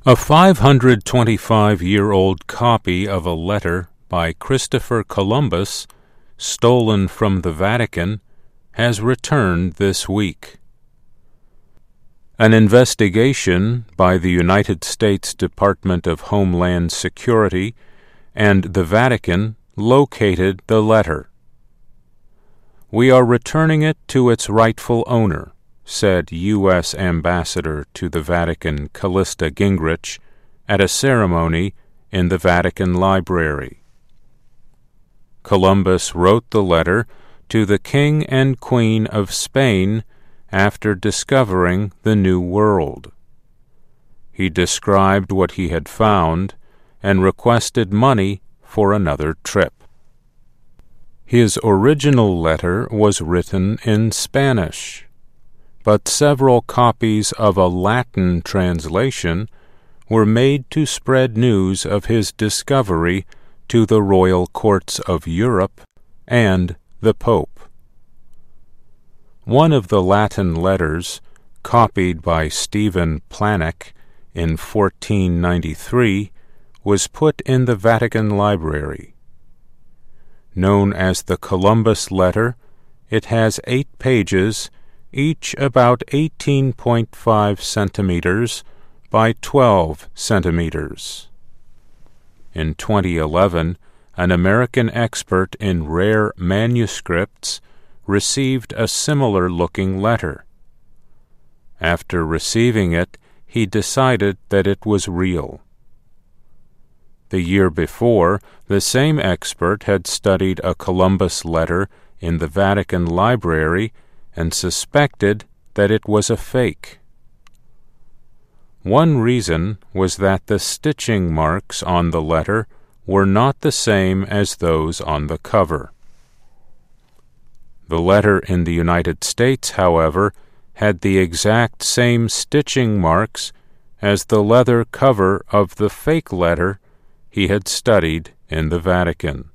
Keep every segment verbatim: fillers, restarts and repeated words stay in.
A five hundred twenty-five-year-old copy of a letter by Christopher Columbus, stolen from the Vatican, has returned this week. An investigation by the United States Department of Homeland Security and the Vatican located the letter. "We are returning it to its rightful owner," said U S Ambassador to the Vatican Callista Gingrich at a ceremony in the Vatican Library. Columbus wrote the letter to the King and Queen of Spain after discovering the New World. He described what he had found and requested money for another trip. His original letter was written in Spanish, but several copies of a Latin translation were made to spread news of his discovery to the royal courts of Europe and the Pope. One of the Latin letters, copied by Stephen Planick in fourteen ninety-three, was put in the Vatican Library. Known as the Columbus Letter, it has eight pages, each about eighteen point five centimeters by twelve centimeters. In twenty eleven, an American expert in rare manuscripts received a similar-looking letter. After receiving it, he decided that it was real. The year before, the same expert had studied a Columbus letter in the Vatican Library and suspected that it was a fake. One reason was that the stitching marks on the letter were not the same as those on the cover. The letter in the United States, however, had the exact same stitching marks as the leather cover of the fake letter he had studied in the Vatican.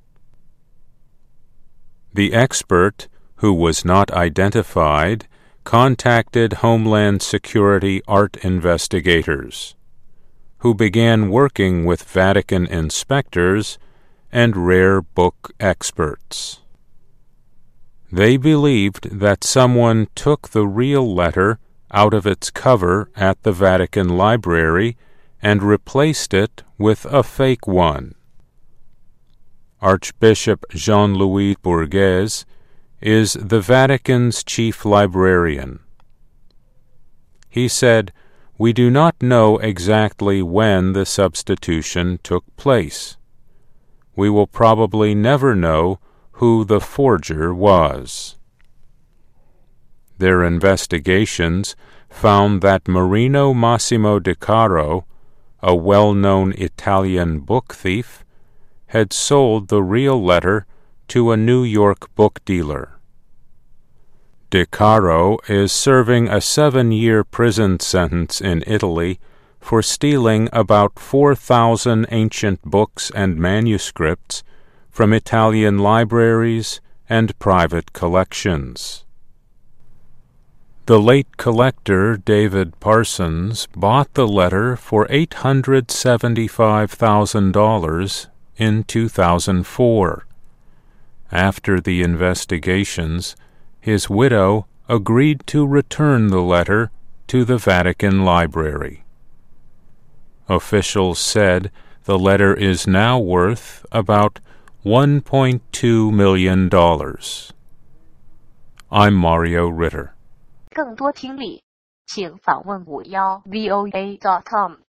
The expert, who was not identified, contacted Homeland Security art investigators, who began working with Vatican inspectors and rare book experts. They believed that someone took the real letter out of its cover at the Vatican Library and replaced it with a fake one. Archbishop Jean-Louis Bourguès is the Vatican's chief librarian. He said, "We do not know exactly when the substitution took place. We will probably never know who the forger was." Their investigations found that Marino Massimo De Caro, a well-known Italian book thief, had sold the real letter to a New York book dealer. De Caro is serving a seven-year prison sentence in Italy for stealing about four thousand ancient books and manuscripts from Italian libraries and private collections. The late collector David Parsons bought the letter for eight hundred seventy-five thousand dollars in two thousand four. After the investigations, his widow agreed to return the letter to the Vatican Library. Officials said the letter is now worth about one point two million dollars. I'm Mario Ritter. 更多听力，请访问五幺 V O A dot com。